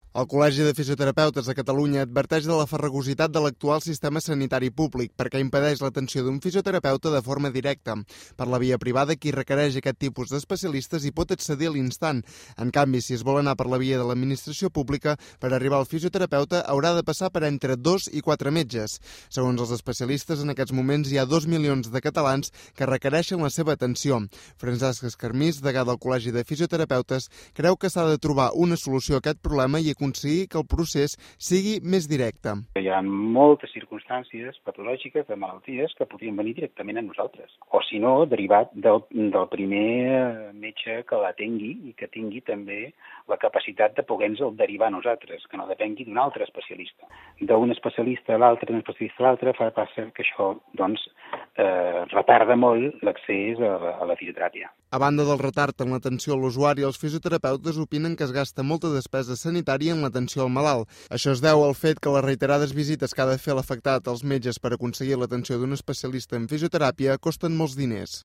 El Col·legi de Fisioterapeutes de Catalunya adverteix de la farragositat de l'actual sistema sanitari públic perquè impedeix l'atenció d'un fisioterapeuta de forma directa. Per la via privada, qui requereix aquest tipus d'especialistes hi pot accedir a l'instant. En canvi, si es vol anar per la via de l'administració pública, per arribar al fisioterapeuta haurà de passar per entre 2 i 4 metges. Segons els especialistes, en aquests moments hi ha 2 milions de catalans que requereixen la seva atenció. Francesc Escarmís, degà del Col·legi de Fisioterapeutes, creu que s'ha de trobar una solució a aquest problema i aconseguir que el procés sigui més directe. Hi ha moltes circumstàncies patològiques de malalties que podrien venir directament a nosaltres, o si no, derivat del primer metge que l'atengui i que tingui també la capacitat de poder-nos derivar a nosaltres, que no depengui d'un altre especialista. D'un especialista a l'altre, d'un especialista a l'altre, fa passar que això, doncs, retarda molt l'accés a la fisioteràpia. A banda del retard en l'atenció a l'usuari, els fisioterapeutes opinen que es gasta molta despesa sanitària en l'atenció al malalt. Això es deu al fet que les reiterades visites que ha de fer l'afectat als metges per aconseguir l'atenció d'un especialista en fisioteràpia costen molts diners.